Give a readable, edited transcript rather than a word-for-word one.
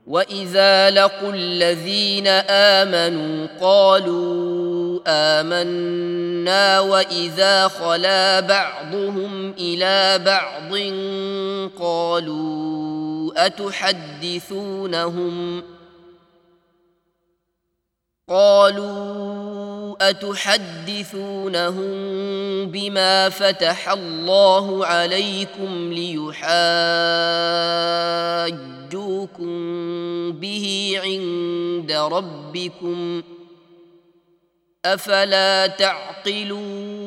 وإذا لقوا الذين آمنوا قالوا آمنا وإذا خلا بعضهم إلى بعض قالوا أتحدثونهم بما فتح الله عليكم ليحاجوكم به عند ربكم أفلا تعقلون